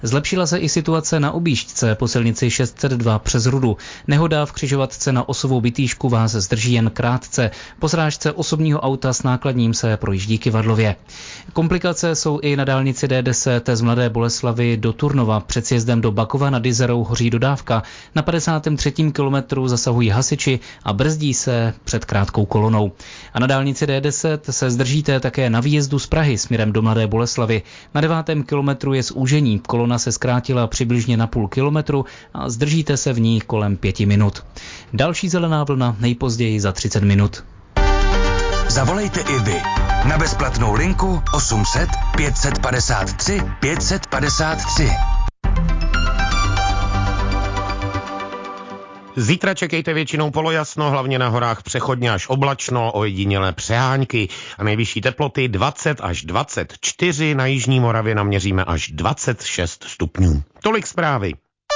Zlepšila se i situace na objížďce po silnici 602 přes Rudu. Nehoda v křižovatce na Osovou Bytýšku vás zdrží jen krátce. Po srážce osobního auta s nákladním se projíždí Kyvadlově. Komplikace jsou i na dálnici D10 z Mladé Boleslavi do Turnova. Před sjezdem do Bakova nad Izerou hoří dodávka. Na 53. kilometru zasahují hasiči a brzdí se před krátkou kolonou. A na dálnici D10 se zdržíte také na výjezdu z Prahy směrem do Mladé Boleslavy. Na 9. kilometru je zúžení. Kolona se zkrátila přibližně na půl kilometru a zdržíte se v ní kolem 5 minut. Další zelená vlna nejpozději za 30 minut. Zavolejte i vy na bezplatnou linku 800 553 553. Zítra čekejte většinou polojasno, hlavně na horách přechodně až oblačno, ojedinělé přehánky a nejvyšší teploty 20 až 24, na jižní Moravě naměříme až 26 stupňů. Tolik zprávy.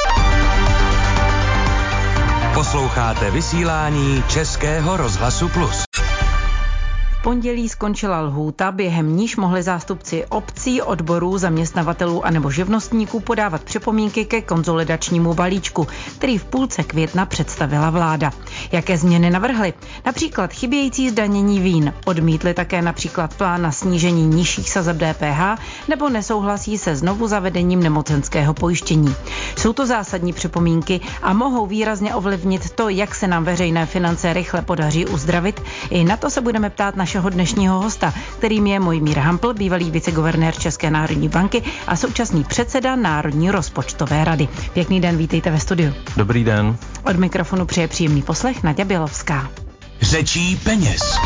Posloucháte vysílání Českého rozhlasu Plus. V pondělí skončila lhůta, během níž mohli zástupci obcí, odborů, zaměstnavatelů anebo živnostníků podávat připomínky ke konsolidačnímu balíčku, který v půlce května představila vláda. Jaké změny navrhly? Například chybějící zdanění vín. Odmítli také například plán na snížení nižších sazeb DPH nebo nesouhlasí se znovu zavedením nemocenského pojištění. Jsou to zásadní připomínky a mohou výrazně ovlivnit to, jak se nám veřejné finance rychle podaří uzdravit. I na to se budeme ptát našeho dnešního hosta, kterým je Mojmír Hampl, bývalý viceguvernér České národní banky a současný předseda Národní rozpočtové rady. Pěkný den, vítejte ve studiu. Dobrý den. Od mikrofonu přeje příjemný poslech Naďa Bělovská. Řečí peněz.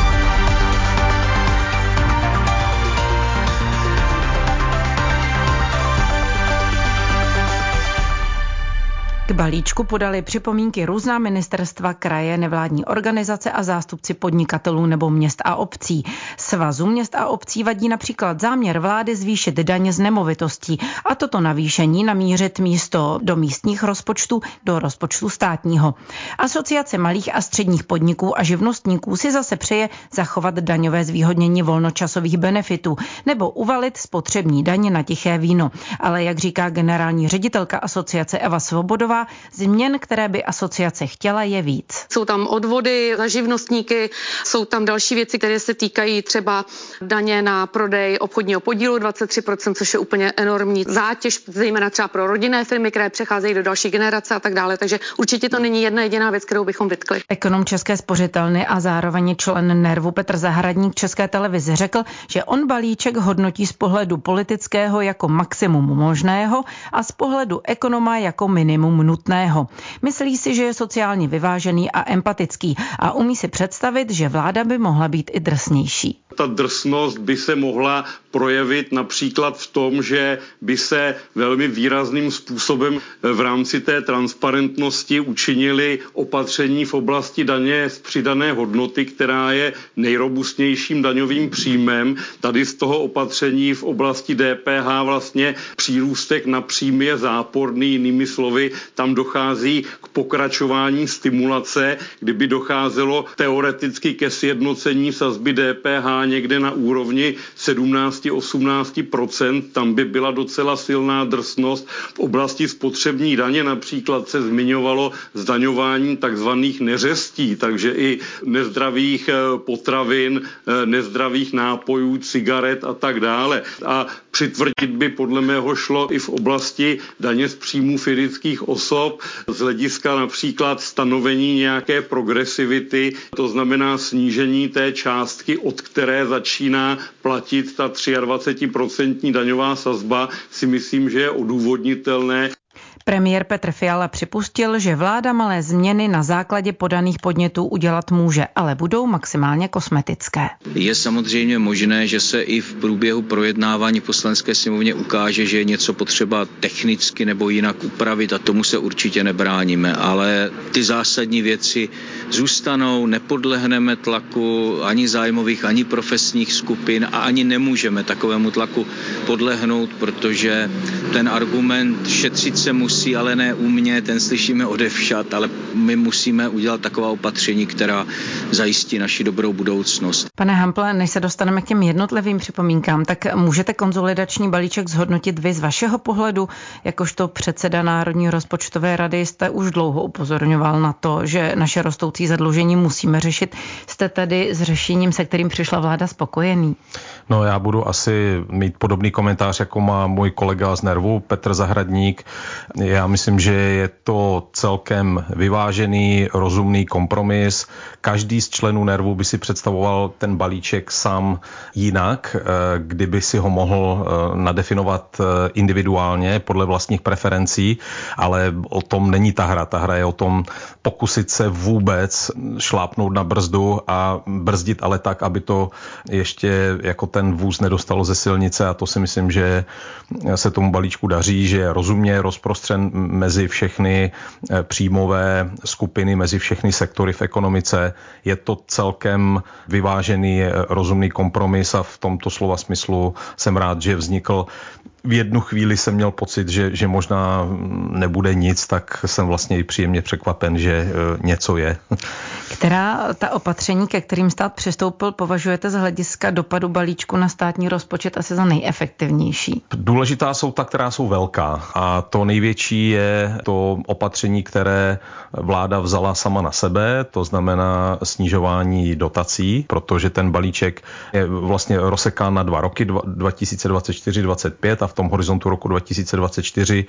K balíčku podali připomínky různá ministerstva, kraje, nevládní organizace a zástupci podnikatelů nebo měst a obcí. Svazu měst a obcí vadí například záměr vlády zvýšit daně z nemovitostí a toto navýšení namířit místo do místních rozpočtů do rozpočtu státního. Asociace malých a středních podniků a živnostníků si zase přeje zachovat daňové zvýhodnění volnočasových benefitů nebo uvalit spotřební daně na tiché víno. Ale jak říká generální ředitelka asociace Eva Svobodová, změn, které by asociace chtěla, je víc. Jsou tam odvody za živnostníky, jsou tam další věci, které se týkají třeba daně na prodej obchodního podílu 23%, což je úplně enormní zátěž, zejména třeba pro rodinné firmy, které přecházejí do další generace a tak dále. Takže určitě to není jedna jediná věc, kterou bychom vytkli. Ekonom České spořitelny a zároveň člen NERVu Petr Zahradník České televizi řekl, že on balíček hodnotí z pohledu politického jako maximum možného a z pohledu ekonoma jako minimum nutného. Myslí si, že je sociálně vyvážený a empatický a umí si představit, že vláda by mohla být i drsnější. Ta drsnost by se mohla projevit například v tom, že by se velmi výrazným způsobem v rámci té transparentnosti učinili opatření v oblasti daně z přidané hodnoty, která je nejrobustnějším daňovým příjmem. Tady z toho opatření v oblasti DPH vlastně přírůstek na příjmy je záporný, jinými slovy, tam dochází k pokračování stimulace, kdyby docházelo teoreticky ke sjednocení sazby DPH někde na úrovni 17-18%, tam by byla docela silná drsnost. V oblasti spotřební daně například se zmiňovalo zdaňování takzvaných neřestí, takže i nezdravých potravin, nezdravých nápojů, cigaret a tak dále. A přitvrdit by podle mého šlo i v oblasti daně z příjmů fyzických osob z hlediska například stanovení nějaké progresivity, to znamená snížení té částky, od které začíná platit ta 23% daňová sazba, si myslím, že je odůvodnitelné. Premiér Petr Fiala připustil, že vláda malé změny na základě podaných podnětů udělat může, ale budou maximálně kosmetické. Je samozřejmě možné, že se i v průběhu projednávání v Poslanecké sněmovně ukáže, že je něco potřeba technicky nebo jinak upravit a tomu se určitě nebráníme, ale ty zásadní věci zůstanou, nepodlehneme tlaku ani zájmových, ani profesních skupin a ani nemůžeme takovému tlaku podlehnout, protože ten argument šetřit se musí souhlasí, ale ne u mě, ten slyšíme odevšad, ale my musíme udělat taková opatření, která zajistí naši dobrou budoucnost. Pane Hample, než se dostaneme k těm jednotlivým připomínkám, tak můžete konsolidační balíček zhodnotit vy z vašeho pohledu, jakožto předseda Národní rozpočtové rady jste už dlouho upozorňoval na to, že naše rostoucí zadlužení musíme řešit. Jste tedy s řešením, se kterým přišla vláda, spokojený? No, já budu asi mít podobný komentář, jako má můj kolega z NERVu, Petr Zahradník. Já myslím, že je to celkem vyvážený, rozumný kompromis. Každý z členů NERVu by si představoval ten balíček sám jinak, kdyby si ho mohl nadefinovat individuálně podle vlastních preferencí, ale o tom není ta hra. Ta hra je o tom pokusit se vůbec šlápnout na brzdu a brzdit, ale tak, aby to ještě jako ten vůz nedostalo ze silnice, a to si myslím, že se tomu balíčku daří, že je rozumně rozprostřen mezi všechny příjmové skupiny, mezi všechny sektory v ekonomice. Je to celkem vyvážený, rozumný kompromis a v tomto slova smyslu jsem rád, že vznikl. V jednu chvíli jsem měl pocit, že možná nebude nic, tak jsem vlastně i příjemně překvapen, že něco je. Která ta opatření, ke kterým stát přistoupil, považujete z hlediska dopadu balíčku na státní rozpočet asi za nejefektivnější? Důležitá jsou ta, která jsou velká. A to největší je to opatření, které vláda vzala sama na sebe, to znamená snižování dotací, protože ten balíček je vlastně rozsekán na 2 roky, 2024-2025, a v tom horizontu roku 2024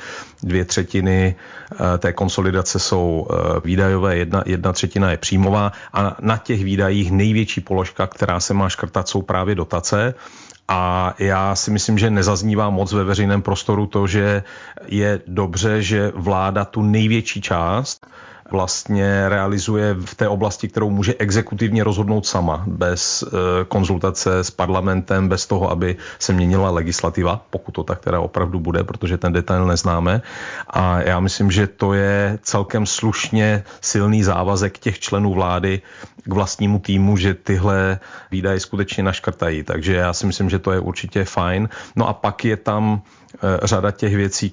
2/3 té konsolidace jsou výdajové, 1/3 je příjmová a na těch výdajích největší položka, která se má škrtat, jsou právě dotace. A já si myslím, že nezaznívá moc ve veřejném prostoru to, že je dobře, že vláda tu největší část vlastně realizuje v té oblasti, kterou může exekutivně rozhodnout sama, bez konzultace s parlamentem, bez toho, aby se měnila legislativa, pokud to tak teda opravdu bude, protože ten detail neznáme. A já myslím, že to je celkem slušně silný závazek těch členů vlády k vlastnímu týmu, že tyhle výdaje skutečně naškrtají. Takže já si myslím, že to je určitě fajn. No a pak je tam řada těch věcí,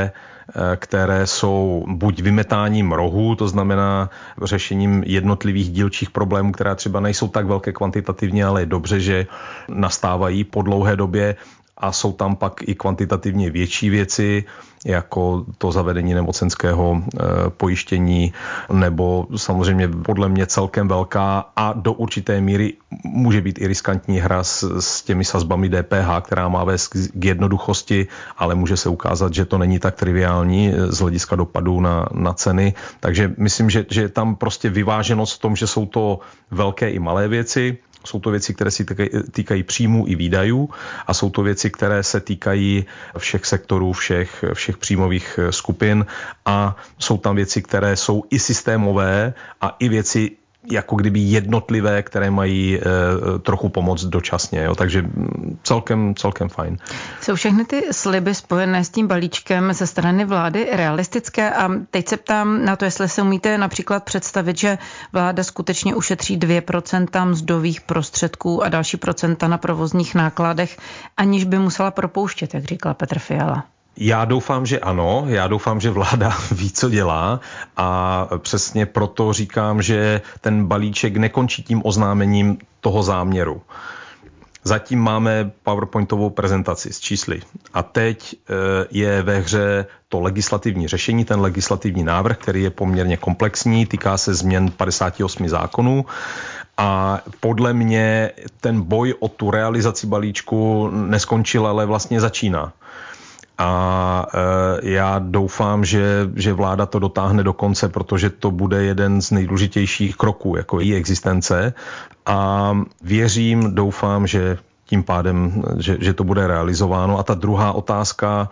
které jsou buď vymetáním rohů, to znamená řešením jednotlivých dílčích problémů, které třeba nejsou tak velké kvantitativně, ale je dobře, že nastávají po dlouhé době, a jsou tam pak i kvantitativně větší věci, jako to zavedení nemocenského pojištění, nebo samozřejmě podle mě celkem velká a do určité míry může být i riskantní hra s těmi sazbami DPH, která má vést k jednoduchosti, ale může se ukázat, že to není tak triviální z hlediska dopadu na ceny. Takže myslím, že je tam prostě vyváženost v tom, že jsou to velké i malé věci. Jsou to věci, které se týkají příjmů i výdajů, a jsou to věci, které se týkají všech sektorů, všech příjmových skupin, a jsou tam věci, které jsou i systémové a i věci jako kdyby jednotlivé, které mají trochu pomoct dočasně. Jo? Takže celkem fajn. Jsou všechny ty sliby spojené s tím balíčkem ze strany vlády realistické? A teď se ptám na to, jestli se umíte například představit, že vláda skutečně ušetří 2% mzdových prostředků a další procenta na provozních nákladech, aniž by musela propouštět, jak říkal Petr Fiala. Já doufám, že ano. Já doufám, že vláda ví, co dělá, a přesně proto říkám, že ten balíček nekončí tím oznámením toho záměru. Zatím máme PowerPointovou prezentaci s čísly a teď je ve hře to legislativní řešení, ten legislativní návrh, který je poměrně komplexní, týká se změn 58 zákonů. A podle mě ten boj o tu realizaci balíčku neskončil, ale vlastně začíná. A já doufám, že vláda to dotáhne do konce, protože to bude jeden z nejdůležitějších kroků jako její existence. A doufám, že tím pádem, že to bude realizováno. A ta druhá otázka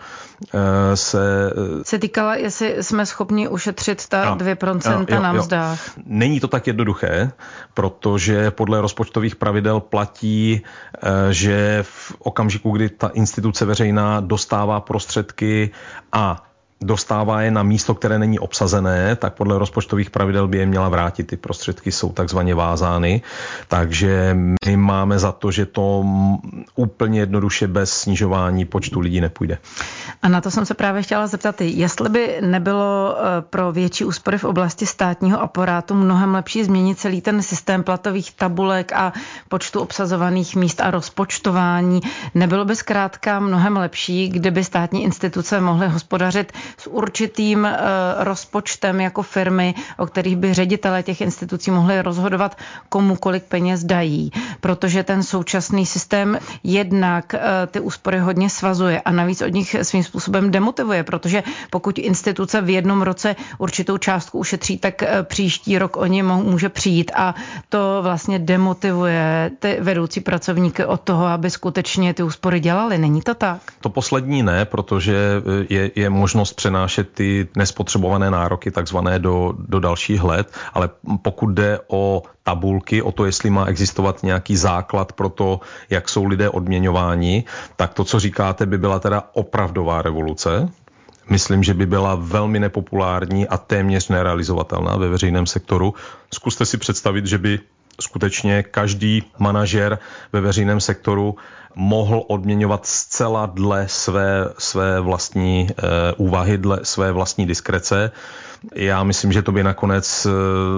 se týkala, jestli jsme schopni ušetřit ta 2% na mzdách. Není to tak jednoduché, protože podle rozpočtových pravidel platí, že v okamžiku, kdy ta instituce veřejná dostává prostředky a dostává je na místo, které není obsazené, tak podle rozpočtových pravidel by je měla vrátit. Ty prostředky jsou takzvaně vázány, takže my máme za to, že to úplně jednoduše bez snižování počtu lidí nepůjde. A na to jsem se právě chtěla zeptat, jestli by nebylo pro větší úspory v oblasti státního aparátu mnohem lepší změnit celý ten systém platových tabulek a počtu obsazovaných míst a rozpočtování. Nebylo by zkrátka mnohem lepší, kdyby státní instituce mohly hospodařit s určitým rozpočtem jako firmy, o kterých by ředitelé těch institucí mohli rozhodovat, komu kolik peněz dají. Protože ten současný systém jednak ty úspory hodně svazuje a navíc od nich svým způsobem demotivuje, protože pokud instituce v jednom roce určitou částku ušetří, tak příští rok o ně může přijít a to vlastně demotivuje ty vedoucí pracovníky od toho, aby skutečně ty úspory dělali. Není to tak? To poslední ne, protože je možnost přenášet ty nespotřebované nároky takzvané do dalších let, ale pokud jde o tabulky, o to, jestli má existovat nějaký základ pro to, jak jsou lidé odměňováni, tak to, co říkáte, by byla teda opravdová revoluce. Myslím, že by byla velmi nepopulární a téměř nerealizovatelná ve veřejném sektoru. Zkuste si představit, že by skutečně každý manažer ve veřejném sektoru mohl odměňovat zcela dle své vlastní úvahy, dle své vlastní diskrece. Já myslím, že to by nakonec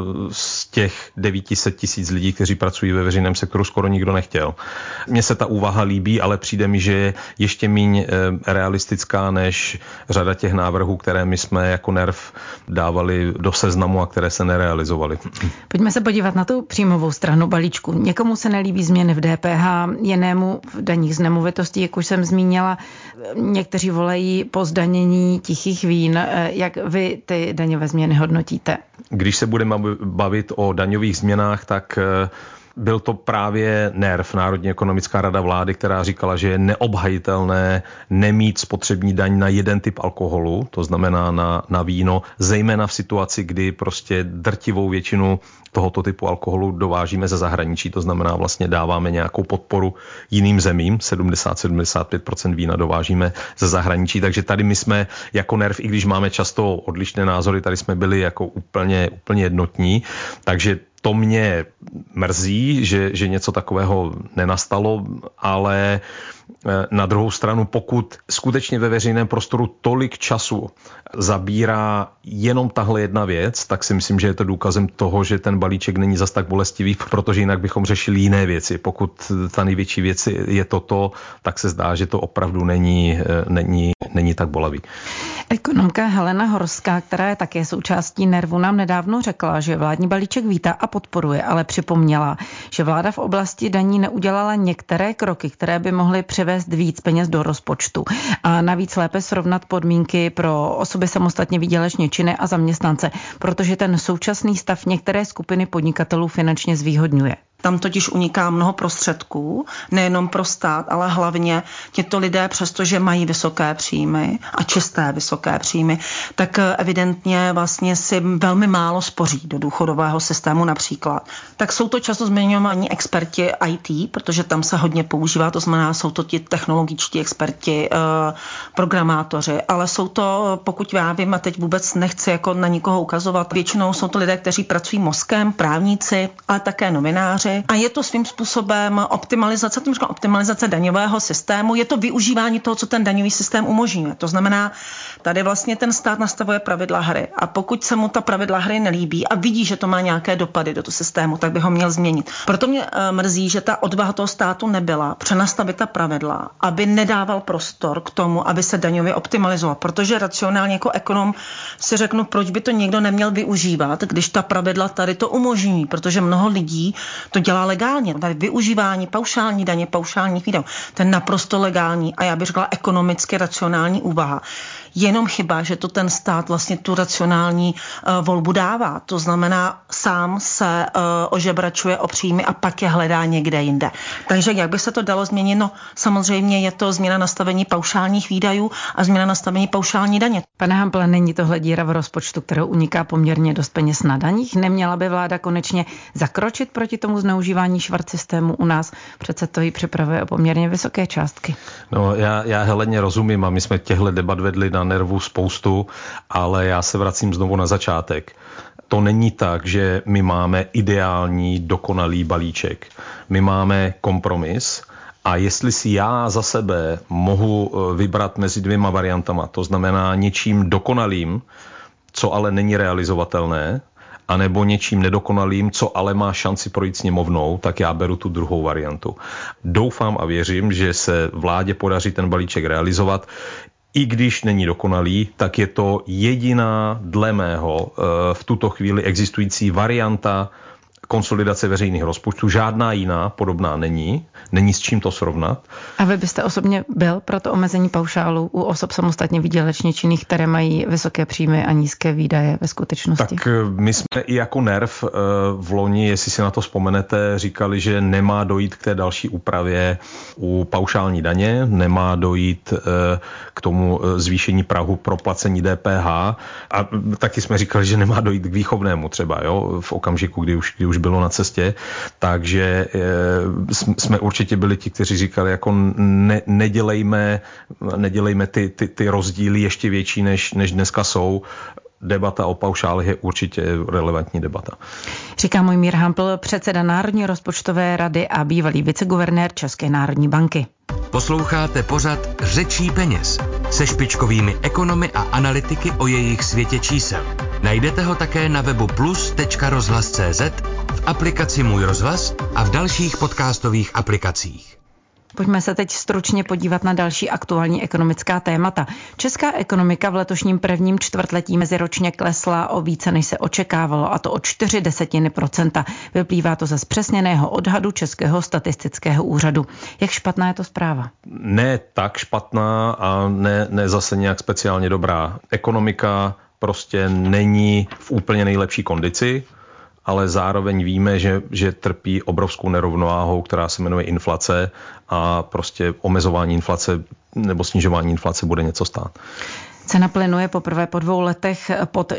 z těch 900 000 lidí, kteří pracují ve veřejném sektoru, skoro nikdo nechtěl. Mně se ta úvaha líbí, ale přijde mi, že je ještě míň realistická než řada těch návrhů, které my jsme jako NERV dávali do seznamu a které se nerealizovaly. Pojďme se podívat na tu příjmovou stranu balíčku. Někomu se nelíbí změny v DPH, jinému v daních z nemovitostí, jak už jsem zmínila. Někteří volají po zdanění tichých vín. Jak vy ty daňové změny hodnotíte? Když se budeme bavit o daňových změnách, tak byl to právě NERV, Národní ekonomická rada vlády, která říkala, že je neobhajitelné nemít spotřební daň na jeden typ alkoholu, to znamená na víno, zejména v situaci, kdy prostě drtivou většinu tohoto typu alkoholu dovážíme ze zahraničí, to znamená vlastně dáváme nějakou podporu jiným zemím, 70-75% vína dovážíme ze zahraničí, takže tady my jsme jako NERV, i když máme často odlišné názory, tady jsme byli jako úplně jednotní, takže to mě mrzí, že něco takového nenastalo, ale na druhou stranu, pokud skutečně ve veřejném prostoru tolik času zabírá jenom tahle jedna věc, tak si myslím, že je to důkazem toho, že ten balíček není zas tak bolestivý, protože jinak bychom řešili jiné věci. Pokud ta největší věc je toto, tak se zdá, že to opravdu není tak bolavý. Ekonomka Helena Horská, která je také součástí NERVu, nám nedávno řekla, že vládní balíček vítá a podporuje, ale připomněla, že vláda v oblasti daní neudělala některé kroky, které by mohly převést víc peněz do rozpočtu a navíc lépe srovnat podmínky pro osoby samostatně výdělečně činné a zaměstnance, protože ten současný stav některé skupiny podnikatelů finančně zvýhodňuje. Tam totiž uniká mnoho prostředků, nejenom pro stát, ale hlavně těto lidé, přestože mají vysoké příjmy a čisté vysoké příjmy, tak evidentně vlastně si velmi málo spoří do důchodového systému například. Tak jsou to často zmiňovaní experti IT, protože tam se hodně používá, to znamená, jsou to ti technologičtí experti, programátoři, ale jsou to, pokud já vím, a teď vůbec nechci jako na nikoho ukazovat, většinou jsou to lidé, kteří pracují mozkem, právníci, ale také novináři. A je to svým způsobem optimalizace daňového systému, je to využívání toho, co ten daňový systém umožňuje. To znamená, tady vlastně ten stát nastavuje pravidla hry a pokud se mu ta pravidla hry nelíbí a vidí, že to má nějaké dopady do toho systému, tak by ho měl změnit. Proto mě mrzí, že ta odvaha toho státu nebyla přenastavit ta pravidla, aby nedával prostor k tomu, aby se daňově optimalizoval, protože racionálně jako ekonom si řeknu, proč by to někdo neměl využívat, když ta pravidla tady to umožní, protože mnoho lidí to dělá legálně. Tady využívání paušální daně, paušálních výdajů, to je naprosto legální a já bych řekla ekonomicky racionální úvaha. Jenom chyba, že to ten stát vlastně tu racionální volbu dává. To znamená, sám se ožebračuje o příjmy a pak je hledá někde jinde. Takže jak by se to dalo změnit? No, samozřejmě je to změna nastavení paušálních výdajů a změna nastavení paušální daně. Pane Hample, není tohle díra v rozpočtu, kterou uniká poměrně dost peněz na daních? Neměla by vláda konečně zakročit proti tomu zneužívání švart systému u nás? Přece to jí připravuje o poměrně vysoké částky. No, já Heleně rozumím a my jsme těchto debat vedli na nervu spoustu, ale já se vracím znovu na začátek. To není tak, že my máme ideální, dokonalý balíček. My máme kompromis a jestli si já za sebe mohu vybrat mezi dvěma variantama, to znamená něčím dokonalým, co ale není realizovatelné, anebo něčím nedokonalým, co ale má šanci projít sněmovnou, tak já beru tu druhou variantu. Doufám a věřím, že se vládě podaří ten balíček realizovat. I když není dokonalý, tak je to jediná dle mého v tuto chvíli existující varianta konsolidace veřejných rozpočtů. Žádná jiná podobná není s čím to srovnat. A vy byste osobně byl pro to omezení paušálu u osob samostatně výdělečně činných, které mají vysoké příjmy a nízké výdaje ve skutečnosti? Tak my jsme i jako NERV v loni, jestli si na to vzpomenete, říkali, že nemá dojít k té další úpravě u paušální daně, nemá dojít k tomu zvýšení prahu pro placení DPH a taky jsme říkali, že nemá dojít k výchovnému třeba, jo, v okamžiku, kdy už bylo na cestě, takže jsme určitě byli ti, kteří říkali, jako nedělejme ty rozdíly ještě větší, než dneska jsou. Debata o paušálech je určitě relevantní debata. Říká Mojmír Hampl, předseda Národní rozpočtové rady a bývalý viceguvernér České národní banky. Posloucháte pořad Řečí peněz se špičkovými ekonomy a analytiky o jejich světě čísel. Najdete ho také na webu plus.rozhlas.cz, v aplikaci Můj rozhlas a v dalších podcastových aplikacích. Pojďme se teď stručně podívat na další aktuální ekonomická témata. Česká ekonomika v letošním prvním čtvrtletí meziročně klesla o více, než se očekávalo, a to o 0,4%. Vyplývá to ze zpřesněného odhadu Českého statistického úřadu. Jak špatná je to zpráva? Ne tak špatná a ne zase nějak speciálně dobrá. Ekonomika prostě není v úplně nejlepší kondici, ale zároveň víme, že trpí obrovskou nerovnováhou, která se jmenuje inflace a prostě omezování inflace nebo snižování inflace bude něco stát. Cena plynu je poprvé po 2 letech pod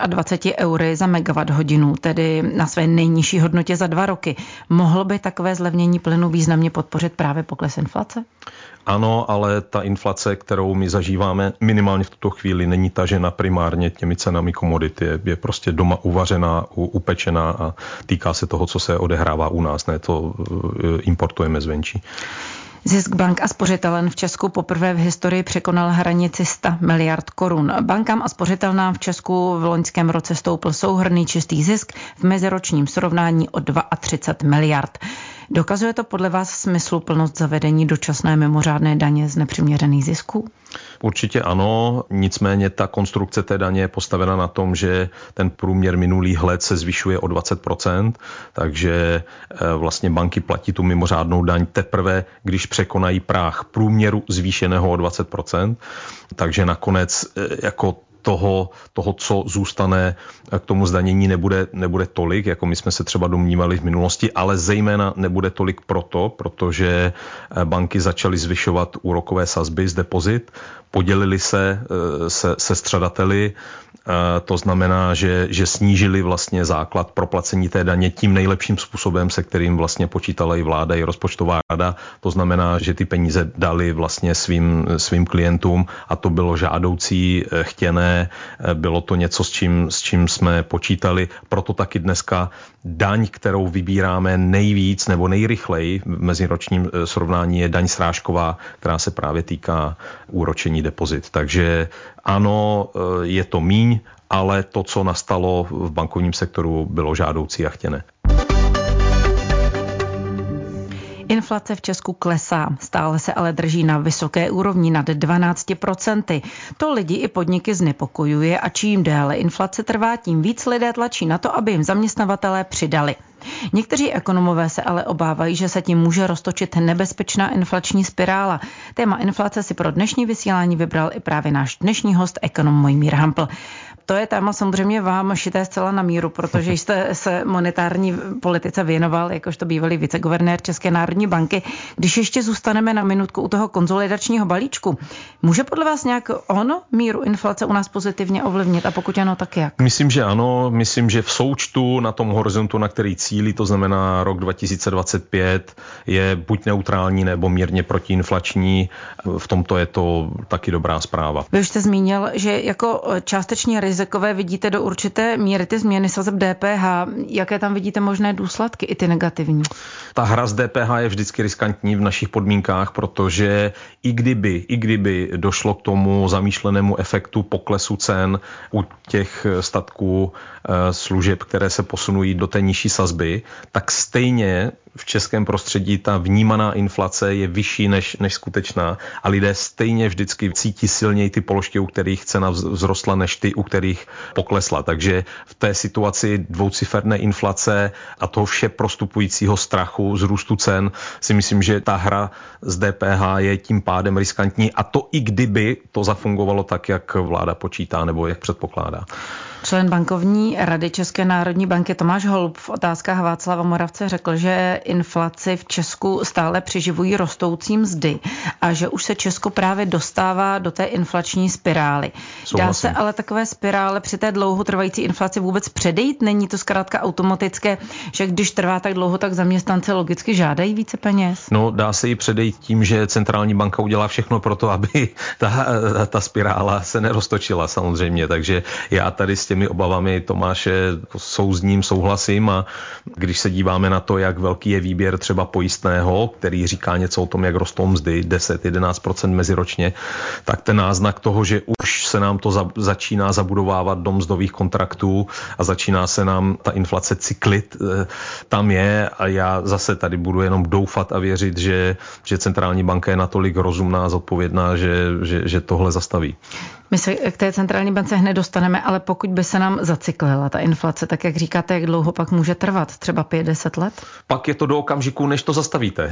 24 eury za megawatt hodinu, tedy na své nejnižší hodnotě za 2 roky. Mohlo by takové zlevnění plynu významně podpořit právě pokles inflace? Ano, ale ta inflace, kterou my zažíváme minimálně v tuto chvíli, není tažena primárně těmi cenami komodity. Je prostě doma uvařená, upečená a týká se toho, co se odehrává u nás, ne to importujeme zvenčí. Zisk bank a spořitelen v Česku poprvé v historii překonal hranici 100 miliard korun. Bankám a spořitelnám v Česku v loňském roce stoupl souhrnný čistý zisk v meziročním srovnání o 32 miliard. Dokazuje to podle vás smysluplnost zavedení dočasné mimořádné daně z nepřiměřených zisků? Určitě ano, nicméně ta konstrukce té daně je postavena na tom, že ten průměr minulých let se zvyšuje o 20%, takže vlastně banky platí tu mimořádnou daň teprve, když překonají práh průměru zvýšeného o 20%, takže nakonec jako toho, co zůstane k tomu zdanění, nebude tolik, jako my jsme se třeba domnívali v minulosti, ale zejména nebude tolik protože banky začaly zvyšovat úrokové sazby z depozit, podělili se střadateli, to znamená, že snížili vlastně základ pro placení té daně tím nejlepším způsobem, se kterým vlastně počítala i vláda, i rozpočtová rada. To znamená, že ty peníze dali vlastně svým klientům a to bylo žádoucí, chtěné, bylo to něco, s čím jsme počítali. Proto taky dneska daň, kterou vybíráme nejvíc nebo nejrychleji v meziročním srovnání, je daň srážková, která se právě týká úročení depozit. Takže ano, je to míň, ale to, co nastalo v bankovním sektoru, bylo žádoucí a chtěné. Inflace v Česku klesá, stále se ale drží na vysoké úrovni nad 12%. To lidi i podniky znepokojuje a čím déle inflace trvá, tím víc lidé tlačí na to, aby jim zaměstnavatelé přidali. Někteří ekonomové se ale obávají, že se tím může roztočit nebezpečná inflační spirála. Téma inflace si pro dnešní vysílání vybral i právě náš dnešní host, ekonom Mojmír Hampl. To je téma samozřejmě vám šité zcela na míru, protože jste se monetární politice věnoval, jakožto bývalý viceguvernér České národní banky. Když ještě zůstaneme na minutku u toho konsolidačního balíčku, může podle vás nějak míru inflace u nás pozitivně ovlivnit a pokud ano, tak jak? Myslím, že ano. Myslím, že v součtu na tom horizontu, na který cílí, to znamená rok 2025, je buď neutrální nebo mírně protiinflační. V tomto je to taky dobrá zpráva. Vy už jste zmínil, že jako částečně rizikové vidíte do určité míry ty změny sazeb DPH. Jaké tam vidíte možné důsledky, i ty negativní? Ta hra z DPH je vždycky riskantní v našich podmínkách, protože i kdyby došlo k tomu zamýšlenému efektu poklesu cen u těch statků služeb, které se posunují do té nižší sazby, tak stejně v českém prostředí ta vnímaná inflace je vyšší než skutečná a lidé stejně vždycky cítí silněji ty položky, u kterých cena vzrostla, než ty, u kterých poklesla. Takže v té situaci dvouciferné inflace a toho vše prostupujícího strachu z růstu cen si myslím, že ta hra z DPH je tím pádem riskantní a to i kdyby to zafungovalo tak, jak vláda počítá nebo jak předpokládá. Člen bankovní rady České národní banky Tomáš Holub v Otázkách Václava Moravce řekl, že inflaci v Česku stále přiživují rostoucí mzdy a že už se Česko právě dostává do té inflační spirály. Dá se ale takové spirále při té dlouhotrvající inflaci vůbec předejít? Není to zkrátka automatické, že když trvá tak dlouho, tak zaměstnanci logicky žádají více peněz? No, dá se ji předejít tím, že centrální banka udělá všechno pro to, aby ta spirála se neroztočila samozřejmě. Takže já tady s těmi obavami Tomáše souhlasím a když se díváme na to, jak velký je výběr třeba pojistného, který říká něco o tom, jak rostou mzdy, 10-11% meziročně, tak ten náznak toho, že už se nám to začíná zabudovávat do mzdových kontraktů a začíná se nám ta inflace cyklit, tam je a já zase tady budu jenom doufat a věřit, že centrální banka je natolik rozumná a zodpovědná, že tohle zastaví. My se k té centrální bance hned dostaneme, ale pokud by se nám zacyklila ta inflace, tak jak říkáte, jak dlouho pak může trvat? Třeba 5-10 let? Pak je to do okamžiku, než to zastavíte.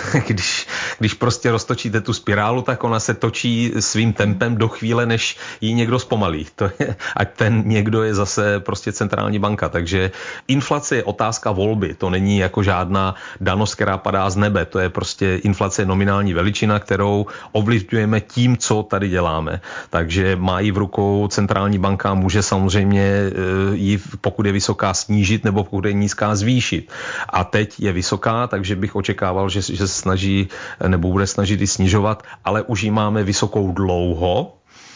Když prostě roztočíte tu spirálu, tak ona se točí svým tempem do chvíle, než ji někdo zpomalí. Ať ten někdo je zase prostě centrální banka. Takže inflace je otázka volby. To není jako žádná danost, která padá z nebe. To je prostě inflace nominální veličina, kterou ovlivňujeme tím, co tady děláme. Takže má ji v rukou centrální banka, může samozřejmě ji, pokud je vysoká, snížit nebo pokud je nízká, zvýšit. A teď je vysoká, takže bych očekával, že se snaží nebo bude snažit ji snižovat, ale už ji máme vysokou dlouho.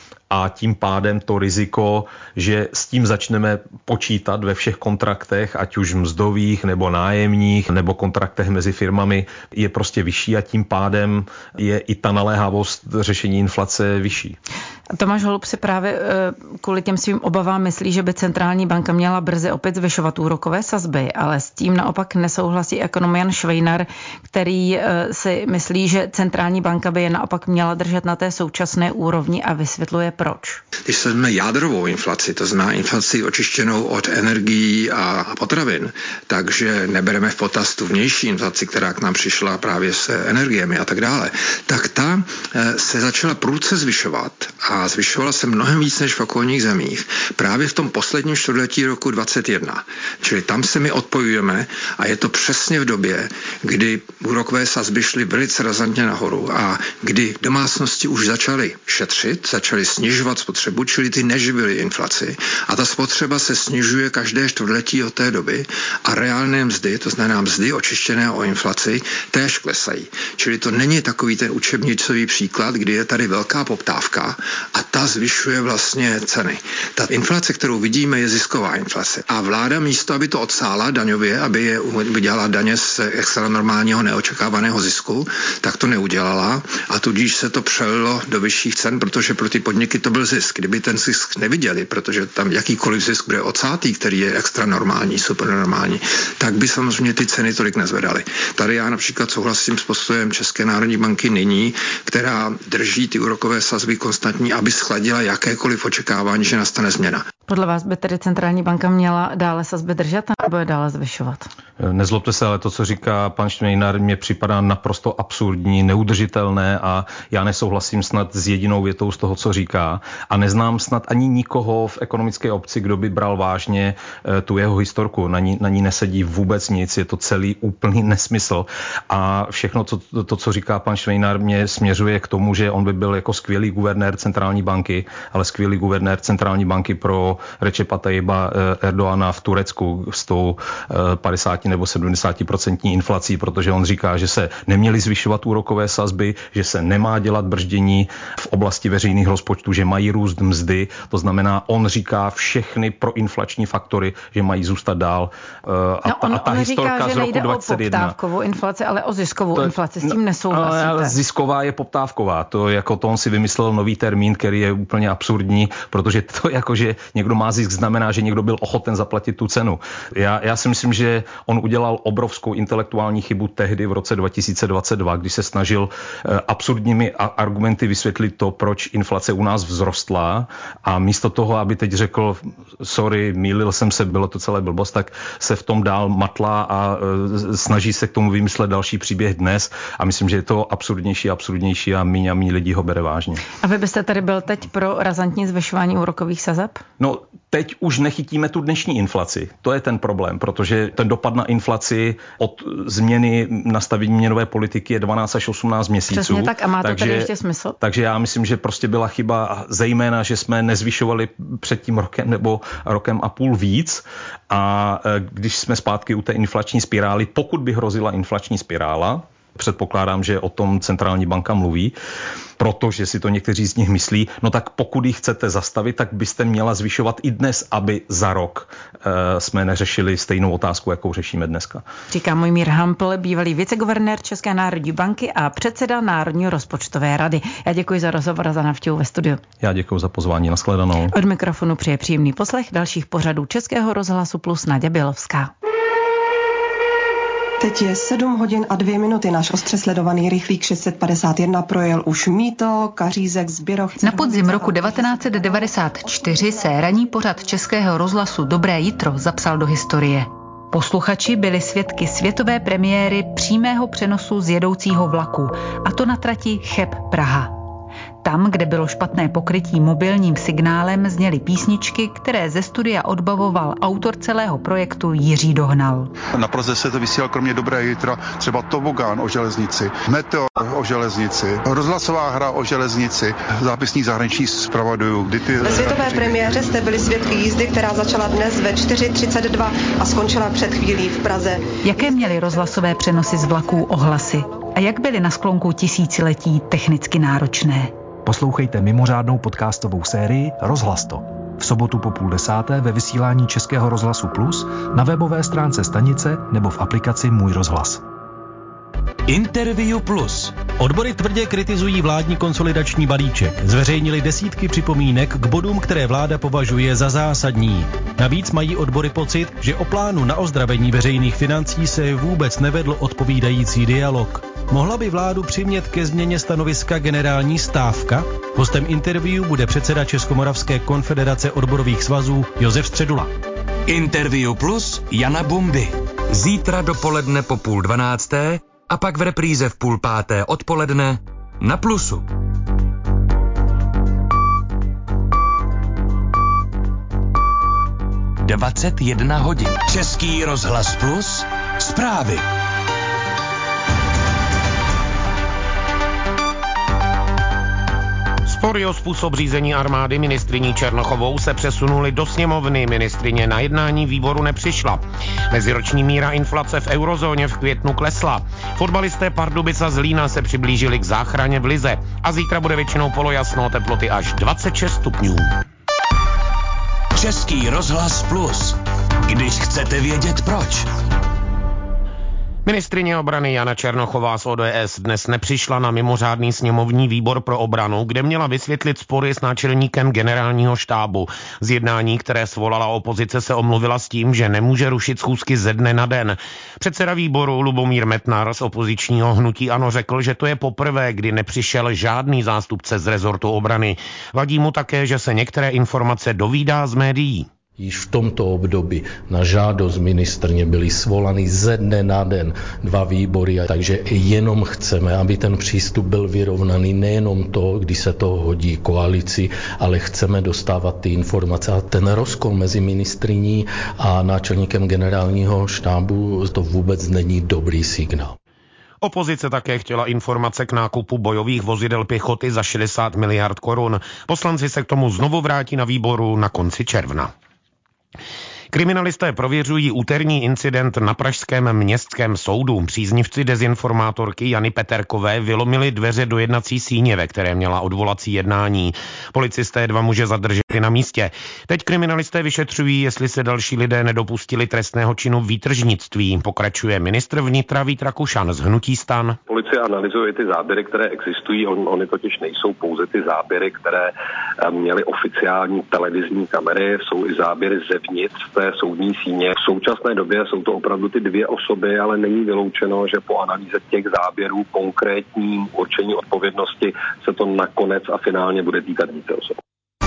A tím pádem to riziko, že s tím začneme počítat ve všech kontraktech, ať už mzdových nebo nájemních, nebo kontraktech mezi firmami, je prostě vyšší a tím pádem je i ta naléhavost řešení inflace vyšší. Tomáš Holub si právě kvůli těm svým obavám myslí, že by centrální banka měla brzy opět zvyšovat úrokové sazby, ale s tím naopak nesouhlasí ekonom Jan Švejnar, který si myslí, že centrální banka by je naopak měla držet na té současné úrovni a vysvětluje proč. Když sledujeme jádrovou inflaci, to znamená inflaci očištěnou od energií a potravin, takže nebereme v potaz tu vnější inflaci, která k nám přišla právě s energiemi a tak dále, tak ta se začala prudce zvyšovat a zvyšovala se mnohem víc než v okolních zemích právě v tom posledním čtvrtletí roku 2021. Čili tam se my odpojujeme a je to přesně v době, kdy úrokové sazby šly velice razantně nahoru a kdy domácnosti už začaly šetřit, začaly snižovat spotřebu, čili ty neživily inflaci a ta spotřeba se snižuje každé čtvrtletí od té doby a reálné mzdy, to znamená mzdy očištěné o inflaci, též klesají. Čili to není takový ten učebnicový příklad, kdy je tady velká poptávka a ta zvyšuje vlastně ceny. Ta inflace, kterou vidíme, je zisková inflace. A vláda místo, aby to odsála daňově, aby vydělala daně z extra normálního neočekávaného zisku, tak to neudělala a tudíž se to přelilo do vyšších cen, protože pro ty podniky to byl zisk. Kdyby ten zisk neviděli, protože tam jakýkoliv zisk bude odsátý, který je extra normální, supernormální, tak by samozřejmě ty ceny tolik nezvedaly. Tady já například souhlasím s postojem České národní banky nyní, která drží ty úrokové sazby konstantní, aby schladila jakékoliv očekávání, že nastane změna. Podle vás by tedy centrální banka měla dále sazby držet nebo je dále zvyšovat? Nezlobte se, ale to, co říká pan Švejnar, mě připadá naprosto absurdní, neudržitelné a já nesouhlasím snad s jedinou větou z toho, co říká. A neznám snad ani nikoho v ekonomické obci, kdo by bral vážně tu jeho historku. Na ní nesedí vůbec nic, je to celý úplný nesmysl. A všechno to, co říká pan Švejnar, mě směřuje k tomu, že on by byl jako skvělý guvernér centrální banky, ale skvělý guvernér centrální banky pro Recepa Tayyiba Erdogana v Turecku s tou 50 nebo 70% inflací, protože on říká, že se neměly zvyšovat úrokové sazby, že se nemá dělat brždění v oblasti veřejných rozpočtů, že mají růst mzdy. To znamená, on říká všechny proinflační faktory, že mají zůstat dál. A ta historka z roku 2021. O poptávkovou inflaci, ale o ziskovou inflaci. S tím nesouhlasíte. Ale zisková je poptávková. To on si vymyslel nový termín, který je úplně absurdní, protože to jako, že někdo má zisk, znamená, že někdo byl ochoten zaplatit tu cenu. Já si myslím, že on udělal obrovskou intelektuální chybu tehdy v roce 2022, kdy se snažil absurdními argumenty vysvětlit to, proč inflace u nás vzrostla a místo toho, aby teď řekl, sorry, mýlil jsem se, bylo to celé blbost, tak se v tom dál matlá a snaží se k tomu vymyslet další příběh dnes a myslím, že je to absurdnější a míň lidí ho bere vážně. A vy byste tady byl teď pro razantní zvyšování úrokových sazeb? No, teď už nechytíme tu dnešní inflaci. To je ten problém, protože ten dopad na inflaci od změny nastavení měnové politiky je 12 až 18 měsíců. Přesně tak a má to tady ještě smysl? Takže já myslím, že prostě byla chyba zejména, že jsme nezvyšovali před tím rokem nebo rokem a půl víc a když jsme zpátky u té inflační spirály, pokud by hrozila inflační spirála, předpokládám, že o tom centrální banka mluví, protože si to někteří z nich myslí, no tak pokud ji chcete zastavit, tak byste měla zvyšovat i dnes, aby za rok jsme neřešili stejnou otázku, jakou řešíme dneska. Říká Mojmír Hampl, bývalý viceguvernér České národní banky a předseda Národní rozpočtové rady. Já děkuji za rozhovor a za návštěvu ve studiu. Já děkuji za pozvání, nashledanou. Od mikrofonu přeje příjemný poslech dalších pořadů Českého rozhlasu Plus Naďa Bělovská. Teď je 7 hodin a 2 minuty. Náš ostře sledovaný rychlík 651 projel už Mýto, Kařízek, Zběrov. Na podzim roku 1994 se ranní pořad Českého rozhlasu Dobré jitro zapsal do historie. Posluchači byli svědky světové premiéry přímého přenosu z jedoucího vlaku, a to na trati Cheb-Praha. Tam, kde bylo špatné pokrytí mobilním signálem, zněly písničky, které ze studia odbavoval autor celého projektu Jiří Dohnal. Na Praze se to vysílal kromě Dobré jitra třeba Tobogán o železnici, Meteor o železnici, rozhlasová hra o železnici, zápisník zahraničních zpravodajů. Ve světové premiéře jste byli svědky jízdy, která začala dnes ve 4:32 a skončila před chvílí v Praze. Jaké měly rozhlasové přenosy z vlaků ohlasy a jak byly na sklonku tisíciletí technicky náročné? Poslouchejte mimořádnou podcastovou sérii Rozhlas to. V sobotu po 9:30 ve vysílání Českého rozhlasu Plus, na webové stránce stanice nebo v aplikaci Můj rozhlas. Interview Plus. Odbory tvrdě kritizují vládní konsolidační balíček. Zveřejnili desítky připomínek k bodům, které vláda považuje za zásadní. Navíc mají odbory pocit, že o plánu na ozdravení veřejných financí se vůbec nevedl odpovídající dialog. Mohla by vládu přimět ke změně stanoviska generální stávka? Hostem interview bude předseda Českomoravské konfederace odborových svazů Josef Středula. Interview Plus Jana Bumby. Zítra dopoledne po 11:30 a pak v repríze v 4:30 odpoledne na Plusu. ...21 hodin. Český rozhlas Plus. Zprávy. Spory o způsob řízení armády ministryní Černochovou se přesunuly do sněmovny. Ministryně na jednání výboru nepřišla. Meziroční míra inflace v eurozóně v květnu klesla. Fotbalisté Pardubic a Zlína se přiblížili k záchraně v lize. A zítra bude většinou polojasno, teploty až 26 stupňů. Český rozhlas Plus. Když chcete vědět proč. Ministryně obrany Jana Černochová z ODS dnes nepřišla na mimořádný sněmovní výbor pro obranu, kde měla vysvětlit spory s náčelníkem generálního štábu. Z jednání, které svolala opozice, se omluvila s tím, že nemůže rušit schůzky ze dne na den. Předseda výboru Lubomír Metnar z opozičního hnutí ANO řekl, že to je poprvé, kdy nepřišel žádný zástupce z rezortu obrany. Vadí mu také, že se některé informace dovídá z médií. Již v tomto období na žádost ministrně byly svolány ze dne na den 2 výbory, takže jenom chceme, aby ten přístup byl vyrovnaný, nejenom to, kdy se to hodí koalici, ale chceme dostávat ty informace. A ten rozkol mezi ministryní a náčelníkem generálního štábu, to vůbec není dobrý signál. Opozice také chtěla informace k nákupu bojových vozidel pěchoty za 60 miliard korun. Poslanci se k tomu znovu vrátí na výboru na konci června. Kriminalisté prověřují úterní incident na pražském městském soudu. Příznivci dezinformátorky Jany Peterkové vylomili dveře do jednací síně, ve které měla odvolací jednání. Policisté 2 muže zadrželi na místě. Teď kriminalisté vyšetřují, jestli se další lidé nedopustili trestného činu výtržnictví. Pokračuje ministr vnitra Vít Rakušan z hnutí STAN. Policie analyzuje ty záběry, které existují. Ony totiž nejsou pouze ty záběry, které měly oficiální televizní kamery, jsou i záběry zevnitř té soudní síně. V současné době jsou to opravdu ty 2 osoby, ale není vyloučeno, že po analýze těch záběrů konkrétní určení odpovědnosti se to nakonec a finálně bude týkat více osob.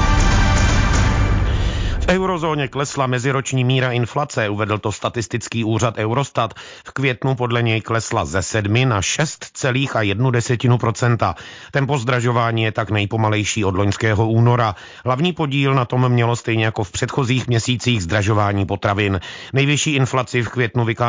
V eurozóně klesla meziroční míra inflace, uvedl to statistický úřad Eurostat. V květnu podle něj klesla ze 7 na 6,1%. Tempo zdražování je tak nejpomalejší od loňského února. Hlavní podíl na tom mělo stejně jako v předchozích měsících zdražování potravin. Nejvyšší inflaci v květnu vykázala